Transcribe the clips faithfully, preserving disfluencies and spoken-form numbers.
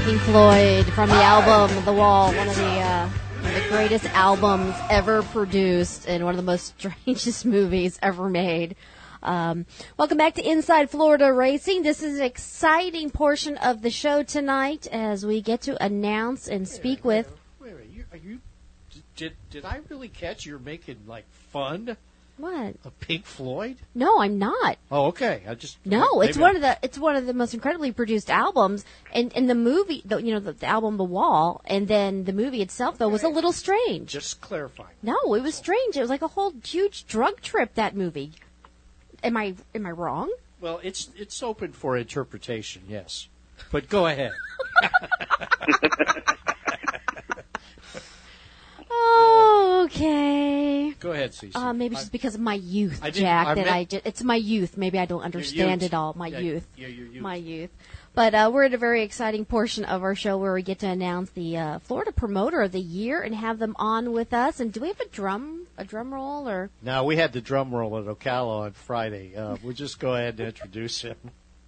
Pink Floyd from the album The Wall, one of the uh, one of the greatest albums ever produced and one of the most strangest movies ever made. Um, welcome back to Inside Florida Racing. This is an exciting portion of the show tonight as we get to announce and speak wait, with. Wait, wait, you, are you? Did did I really catch you're making like fun? What? Of Pink Floyd? No, I'm not. Oh, okay. I just no. It's one I... of the it's one of the most incredibly produced albums, and and the movie, the, you know, the, the album The Wall, and then the movie itself though okay. was a little strange. Just clarifying. No, it was strange. It was like a whole huge drug trip. That movie. Am I am I wrong? Well, it's it's open for interpretation, yes. But go ahead. Oh, okay. Go ahead, Cece. Uh, maybe just because of my youth, I Jack. I that meant, I just, it's my youth. Maybe I don't understand it all. My yeah, youth. Yeah, your youth. My youth. But uh, we're at a very exciting portion of our show where we get to announce the uh, Florida Promoter of the Year and have them on with us. And do we have a drum, a drum roll, or? No, we had the drum roll at Ocala on Friday. Uh, we'll just go ahead and introduce him.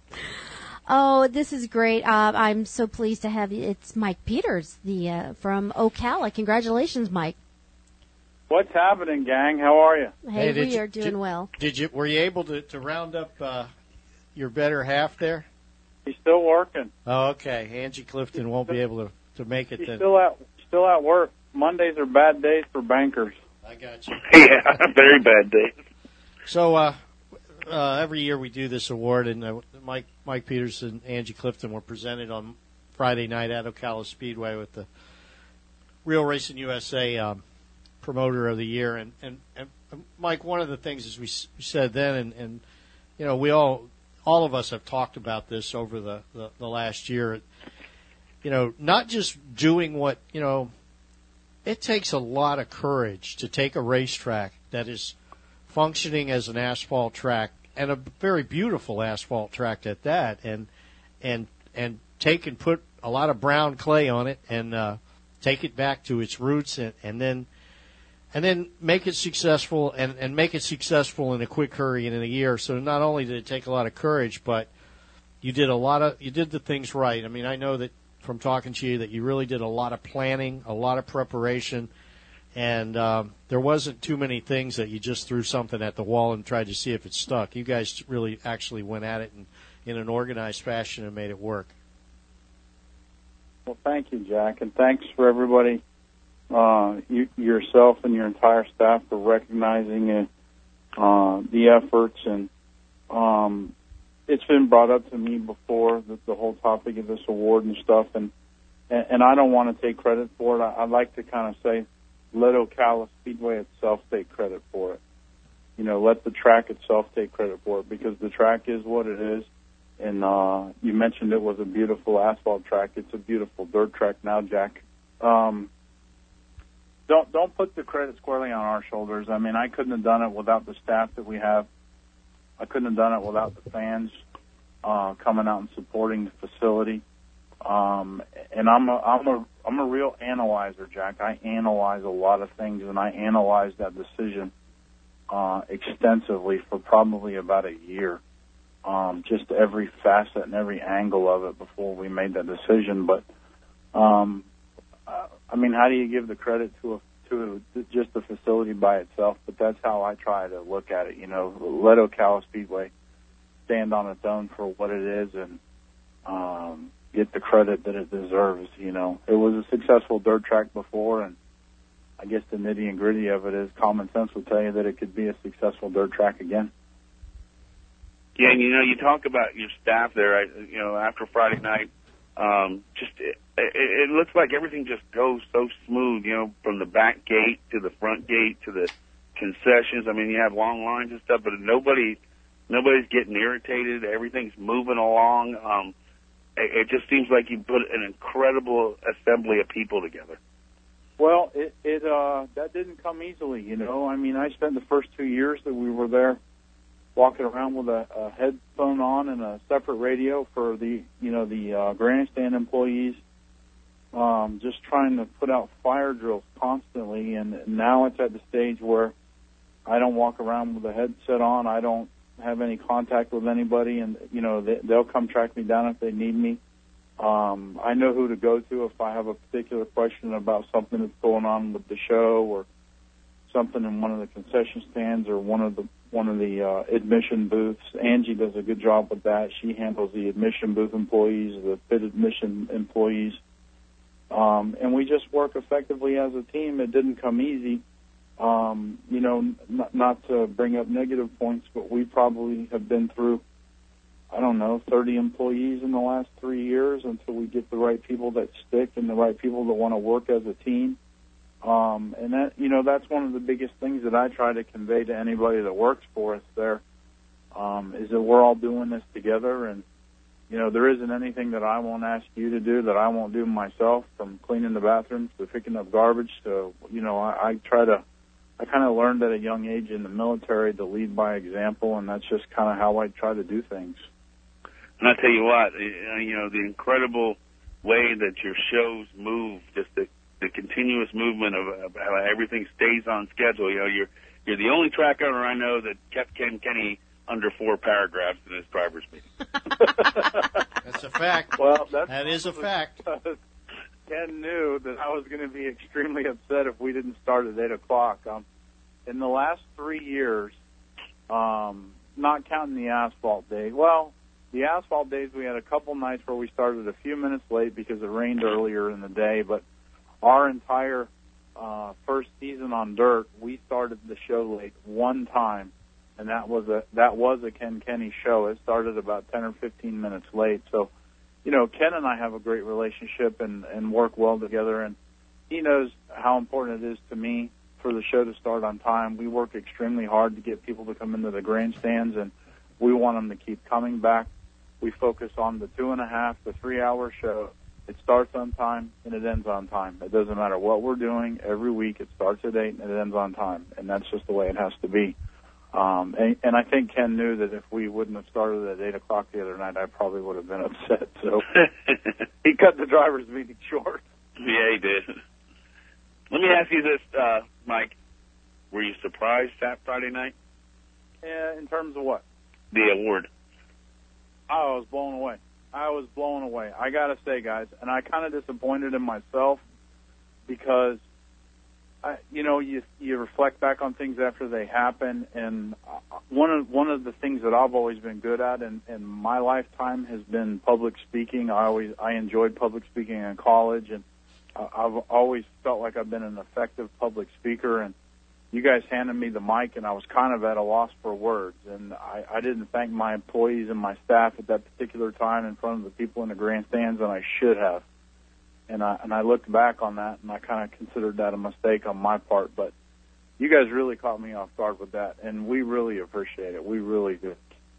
Oh, this is great. Uh, I'm so pleased to have you. It's Mike Peters, the uh, from Ocala. Congratulations, Mike. What's happening, gang? How are you? Hey, hey we you, are doing did, well. Did you? Were you able to, to round up uh, your better half there? He's still working. Oh, okay. Angie Clifton won't be able to, to make it He's then. still at still at work. Mondays are bad days for bankers. I got you. Yeah, very bad days. So uh, uh, every year we do this award, and uh, Mike Mike Peters and Angie Clifton were presented on Friday night at Ocala Speedway with the Real Racing U S A um, Promoter of the Year. And, and, and Mike, one of the things as we said then, and, and you know, we all all of us have talked about this over the, the, the last year. You know, not just doing what, you know, it takes a lot of courage to take a racetrack that is functioning as an asphalt track, and a very beautiful asphalt track at that, and and and take and put a lot of brown clay on it, and uh, take it back to its roots, and, and then and then make it successful, and, and make it successful in a quick hurry and in a year. So not only did it take a lot of courage, but you did a lot of you did the things right. I mean, I know that from talking to you that you really did a lot of planning, a lot of preparation. And um, there wasn't too many things that you just threw something at the wall and tried to see if it stuck. You guys really actually went at it in, in an organized fashion and made it work. Well, thank you, Jack, and thanks for everybody, uh, you, yourself and your entire staff for recognizing it, uh, the efforts. And um, it's been brought up to me before, the, the whole topic of this award and stuff, and, and, and I don't want to take credit for it. I, I'd like to kind of say, let Ocala Speedway itself take credit for it. You know, let the track itself take credit for it, because the track is what it is. And uh, you mentioned it was a beautiful asphalt track. It's a beautiful dirt track now, Jack. Um, don't don't put the credit squarely on our shoulders. I mean, I couldn't have done it without the staff that we have. I couldn't have done it without the fans uh, coming out and supporting the facility. Um, and I'm a, I'm a, I'm a real analyzer, Jack. I analyze a lot of things, and I analyzed that decision, uh, extensively for probably about a year. Um, just every facet and every angle of it before we made that decision. But, um, uh, I mean, how do you give the credit to a, to a, just the facility by itself? But that's how I try to look at it. You know, let Ocala Speedway stand on its own for what it is, and, um, get the credit that it deserves. You know, it was a successful dirt track before, and I guess the nitty and gritty of it is common sense would tell you that it could be a successful dirt track again. Yeah, and you know, you talk about your staff there. I, you know, after Friday night, um, just it, it, it looks like everything just goes so smooth. You know, from the back gate to the front gate to the concessions. I mean, you have long lines and stuff, but nobody, nobody's getting irritated. Everything's moving along. Um, It just seems like you put an incredible assembly of people together. Well, it, it uh, that didn't come easily, you know. I mean, I spent the first two years that we were there walking around with a, a headphone on and a separate radio for the, you know, the uh, grandstand employees, um, just trying to put out fire drills constantly. And now it's at the stage where I don't walk around with a headset on. I don't have any contact with anybody, and you know they, they'll come track me down if they need me. Um, I know who to go to if I have a particular question about something that's going on with the show or something in one of the concession stands or one of the one of the uh, admission booths. Angie does a good job with that. She handles the admission booth employees, the pit admission employees. Um, and we just work effectively as a team. It didn't come easy. Um, you know, n- not to bring up negative points, but we probably have been through, I don't know, thirty employees in the last three years until we get the right people that stick and the right people that want to work as a team. Um, and that, you know, that's one of the biggest things that I try to convey to anybody that works for us there, um, is that we're all doing this together. And, you know, there isn't anything that I won't ask you to do that I won't do myself, from cleaning the bathrooms to picking up garbage to, you know, I, I try to, I kind of learned at a young age in the military to lead by example, and that's just kind of how I try to do things. And I tell you what, you know, the incredible way that your shows move, just the the continuous movement of, of how everything stays on schedule. You know, you're you're the only track owner I know that kept Ken Kenny under four paragraphs in his driver's meeting. That's a fact. Well, that's that is a fact. Ken knew that I was going to be extremely upset if we didn't start at eight o'clock. Um, in the last three years, um, not counting the asphalt day, well, the asphalt days we had a couple nights where we started a few minutes late because it rained earlier in the day, but our entire uh, first season on dirt, we started the show late one time, and that was a that was a Ken Kenny show. It started about ten or fifteen minutes late. So, you know, Ken and I have a great relationship and, and work well together, and he knows how important it is to me for the show to start on time. We work extremely hard to get people to come into the grandstands, and we want them to keep coming back. We focus on the two and a half to three hour show. It starts on time and it ends on time. It doesn't matter what we're doing. Every week it starts at eight and it ends on time, and that's just the way it has to be. Um, and, and I think Ken knew that if we wouldn't have started at eight o'clock the other night, I probably would have been upset. So he cut the driver's meeting short. Yeah, he did. Let me ask you this, uh, Mike. Were you surprised that Friday night? Yeah, in terms of what? The award. I was blown away. I was blown away. I got to say, guys, and I kind of disappointed in myself because, I, you know, you you reflect back on things after they happen, and one of one of the things that I've always been good at in, in my lifetime has been public speaking. I always I enjoyed public speaking in college, and I've always felt like I've been an effective public speaker. And you guys handed me the mic, and I was kind of at a loss for words. And I, I didn't thank my employees and my staff at that particular time in front of the people in the grandstands, and I should have. And I and I looked back on that, and I kind of considered that a mistake on my part. But you guys really caught me off guard with that, and we really appreciate it. We really do.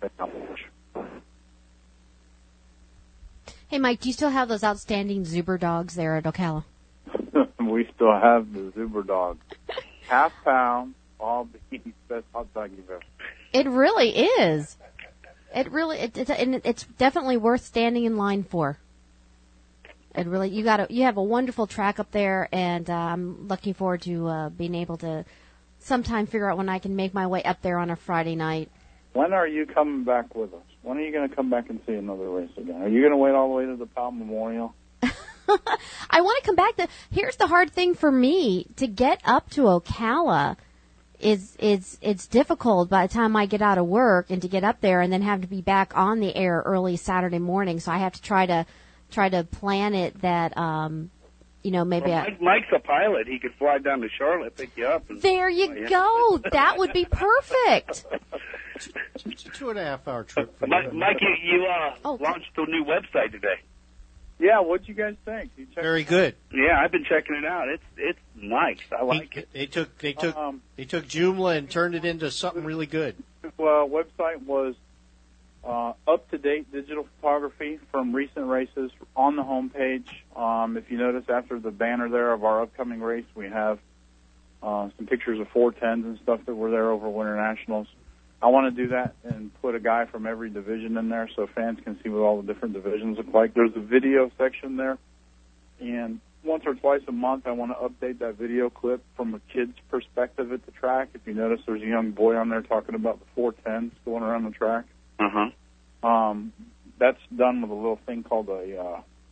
Hey, Mike, do you still have those outstanding Zuber dogs there at Ocala? We still have the Zuber dog. Half pound, all beef, best hot dog you've ever. It really is. It really, it, it's, and it's definitely worth standing in line for. It really, you got, a, you have a wonderful track up there, and uh, I'm looking forward to uh, being able to sometime figure out when I can make my way up there on a Friday night. When are you coming back with us? When are you going to come back and see another race again? Are you going to wait all the way to the Powell Memorial? I want to come back to, here's the hard thing for me, to get up to Ocala is, is, it's difficult by the time I get out of work and to get up there and then have to be back on the air early Saturday morning. So I have to try to, try to plan it that, um, you know, maybe well, I, Mike, Mike's a pilot. He could fly down to Charlotte, pick you up. And there you go. That would be perfect. It's a two and a half hour trip for Mike, you. Mike, you, you uh, Oh. launched a new website today. Yeah, what'd you guys think? You checked Very good. Yeah, I've been checking it out. It's it's nice. I like He- it. They took they took Um, they took Joomla and turned it into something really good. The uh, website was uh, up-to-date digital photography from recent races on the homepage. Um, if you notice, after the banner there of our upcoming race, we have uh, some pictures of four tens and stuff that were there over Winter Nationals. I want to do that and put a guy from every division in there so fans can see what all the different divisions look like. There's a video section there, and once or twice a month I want to update that video clip from a kid's perspective at the track. If you notice, there's a young boy on there talking about the four tens going around the track. Uh-huh. Um, that's done with a little thing called a uh,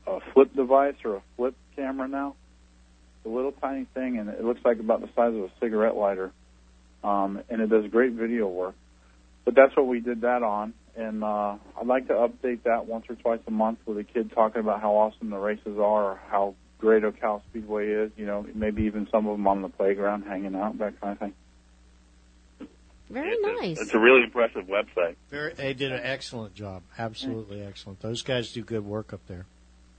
a flip device or a flip camera now. It's a little tiny thing, and it looks like about the size of a cigarette lighter, um, and it does great video work. But that's what we did that on, and uh, I'd like to update that once or twice a month with a kid talking about how awesome the races are or how great Ocala Speedway is, you know, maybe even some of them on the playground hanging out, that kind of thing. Very it's nice. A, it's a really impressive website. Very, they did an excellent job. Absolutely excellent. Those guys do good work up there.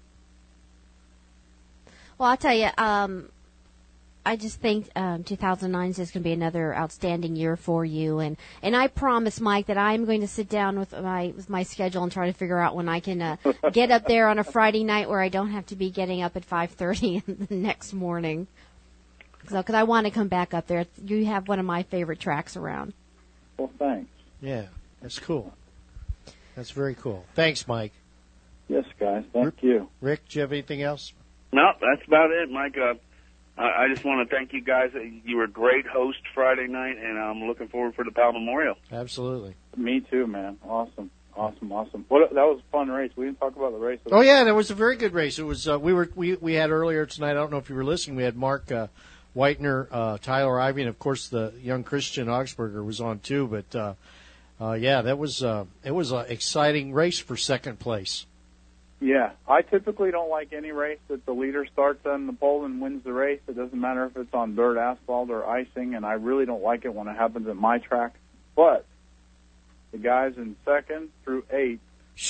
Well, I'll tell you, um, I just think um, two thousand nine is just going to be another outstanding year for you, and, and I promise, Mike, that I'm going to sit down with my with my schedule and try to figure out when I can uh, get up there on a Friday night where I don't have to be getting up at five thirty the next morning, because so, I want to come back up there. You have one of my favorite tracks around. Well, thanks. Yeah, that's cool. That's very cool. Thanks, Mike. Yes, guys. Thank you. Rick, do you have anything else? No, that's about it, Mike. Uh, I just want to thank you guys. You were a great host Friday night, and I'm looking forward for the Powell Memorial. Absolutely. Me too, man. Awesome, awesome, awesome. What that was a fun race. We didn't talk about the race. Oh yeah, that was a very good race. It was. Uh, we were we we had earlier tonight. I don't know if you were listening. We had Mark uh, Whitener, uh, Tyler Ivy, and of course the young Christian Augsburger was on too. But uh, uh, yeah, that was uh, it was an exciting race for second place. Yeah, I typically don't like any race that the leader starts on the pole and wins the race. It doesn't matter if it's on dirt, asphalt, or icing, and I really don't like it when it happens at my track. But the guys in second through eighth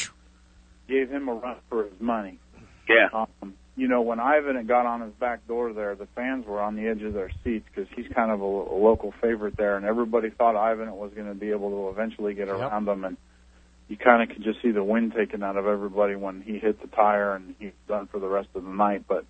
gave him a run for his money. Yeah. Um, you know, when Ivan had got on his back door there, the fans were on the edge of their seats because he's kind of a, a local favorite there, and everybody thought Ivan was going to be able to eventually get around Yep. them, and you kind of could just see the wind taken out of everybody when he hit the tire, and he's done for the rest of the night. But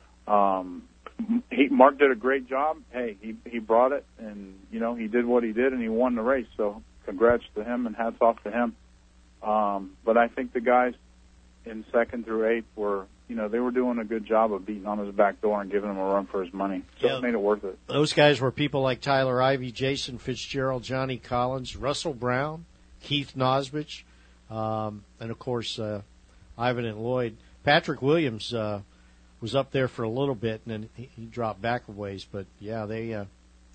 um, he, Mark did a great job. Hey, he he brought it, and you know he did what he did, and he won the race. So congrats to him, and hats off to him. Um, but I think the guys in second through eighth were, you know, they were doing a good job of beating on his back door and giving him a run for his money. So Yeah. it made it worth it. Those guys were people like Tyler Ivy, Jason Fitzgerald, Johnny Collins, Russell Brown, Keith Nosbich. Um, and, of course, uh, Ivan and Lloyd. Patrick Williams uh, was up there for a little bit, and then he, he dropped back a ways. But, yeah, they uh,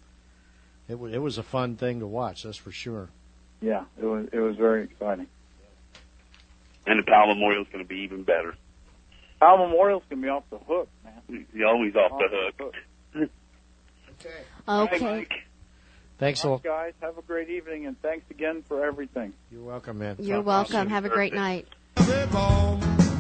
it, w- it was a fun thing to watch, that's for sure. Yeah, it was it was very exciting. And the Powell Memorial is going to be even better. Al Memorial's going to be off the hook, man. He's always off, Off the the hook. hook. Okay. Okay. Hi, Mike. Thanks a All lot. right, guys. Have a great evening, and thanks again for everything. You're welcome, man. You're Talk to you welcome. soon. Have a great night. Ribbon.